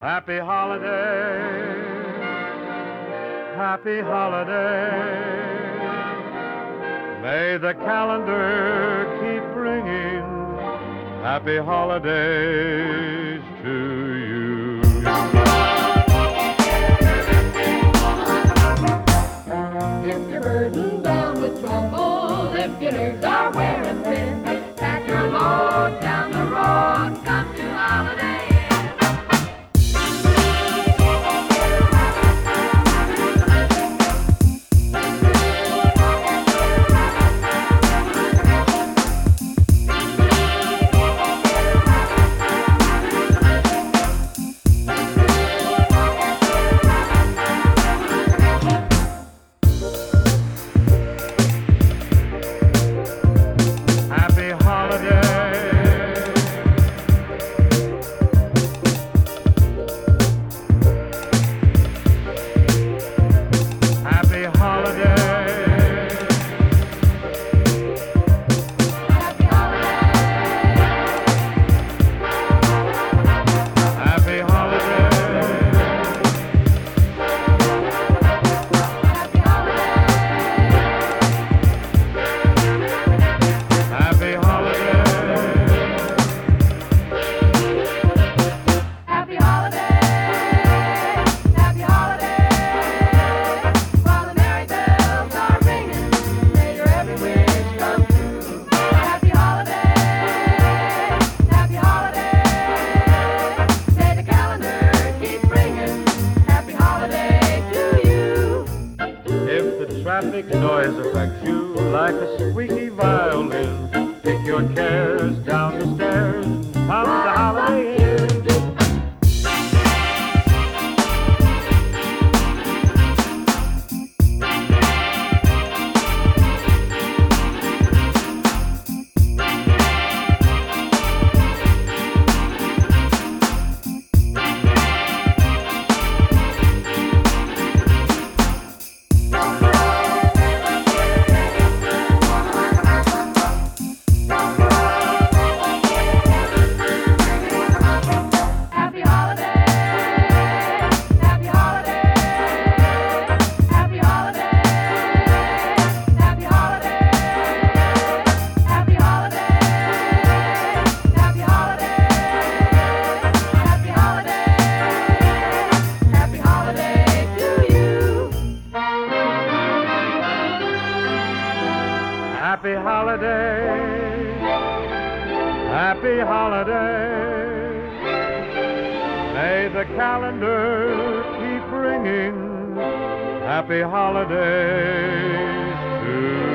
Happy holiday, happy holiday. May the calendar keep bringing happy holidays to you. If you're burdened down with trouble, if your nerves are wearing thin, pack your load down the road, come to Holiday Inn. Happy holiday, happy holiday, happy holiday, happy holiday. Happy holiday, happy holiday. While the merry bells are ringing, may your every wish come true. Happy holiday, happy holiday. May the calendar keep bringing happy holiday to you. If the traffic noise affects you like a squeaky violin, kick your cares down the stairs, come to Holiday Inn. Happy holiday, happy holiday. Happy holiday, happy holiday. Happy holiday, happy holiday. Happy holiday, happy holiday to you. Happy holiday, happy holiday. May the calendar keep bringing happy holidays to